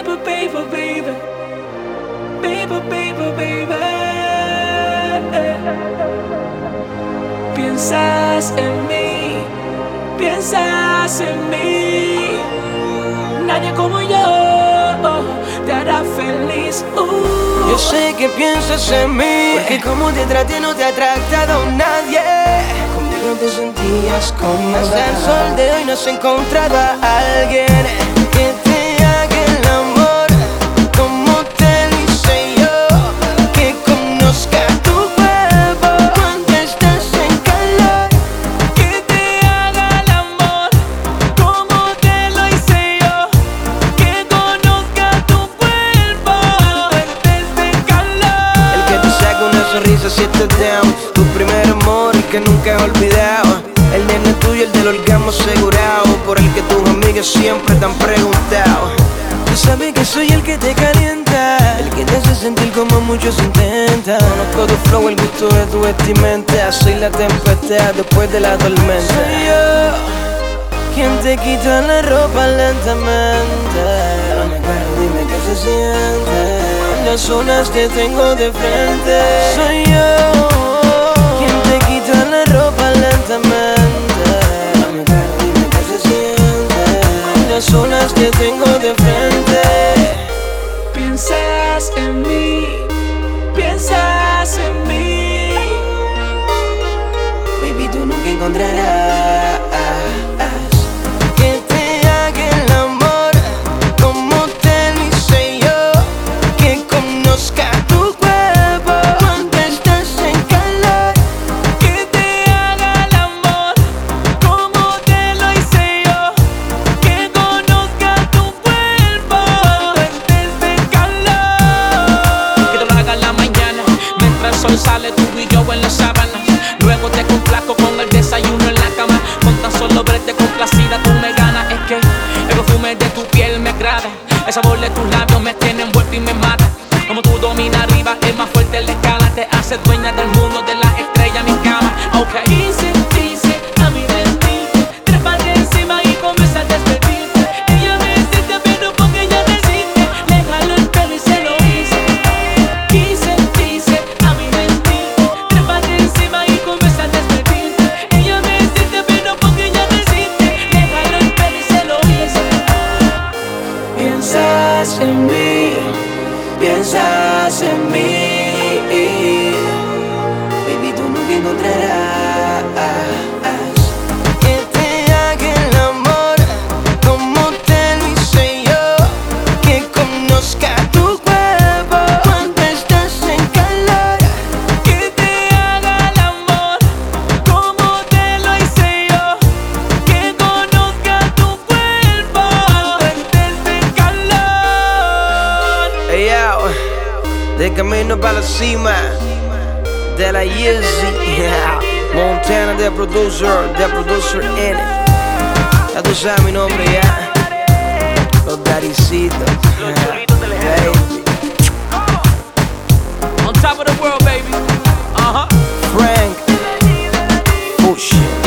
baby, baby, baby, baby, baby, baby. Piensas en mí, piensas en mí. Nadie como yo te hará feliz. Yo sé que piensas en mí, porque como te traté no te ha tratado nadie. Conmigo te sentías cómoda. Hasta el sol de hoy no has encontrado a alguien que te haga el amor como te lo hice yo. Que conozca tu cuerpo cuando estás en calor. Que te haga el amor como te lo hice yo. Que conozca tu cuerpo desde el calor. El que te saca una sonrisa si estás down. Tu primer amor y que nunca has olvidado. El nene tuyo, el del orgasmo asegurado. Por el que tus amigas siempre te han preguntado. Tú sabes que soy el que te calienta, el que te hace sentir como muchos intentan. Conozco tu flow, el gusto de tu vestimenta. Soy la tempestad después de la tormenta. Soy yo quien te quita la ropa lentamente. Dime qué se siente las zonas que tengo de frente. Soy yo quien te quita la ropa lentamente. Dime qué se siente las zonas que tengo de frente. Piensas en mí, piensas en mí. Baby, tú nunca encontrarás que te haga el amor como te lo hice yo. Que conozca tu cuerpo cuando estás en calor. Que te haga el amor como te lo hice yo. Que conozca tu cuerpo desde el calor. Que te lo haga en la mañana, mientras el sol sale, tú y yo en la sábana. Luego te complazco con el desayuno en la cama. Con tan solo verte complacida tú me ganas. Es que el perfume de tu piel me agrada. El sabor de tus labios me tiene envuelto y me mata. Como tú dominas arriba, es más fuerte la escala. Te hace dueña del mundo, de las estrellas, mi cama. Ok. Dice, dice, a mí mentiste. Trépate encima y comienza a despedirte. Ella me siente pero porque ella resiste. Le jalo el pelo y se lo hice. Dice, dice, a mí mentiste. Trépate encima y comienza a despedirte. Ella me siente pero porque ella resiste. Le jalo el pelo y se lo hice. Piensas en mí, piensas en mí. Baby, tú nunca encontrarás que te haga el amor como te lo hice yo. Que conozca tu cuerpo cuando estás en calor. Que te haga el amor como te lo hice yo. Que conozca tu cuerpo desde el calor. Hey, yo, de camino para la cima de la Yeezy. Montana, the producer in it. Ya tú sabes mi nombre ya. Los Daricitos. Baby. On top of the world, baby. Frank Ocean.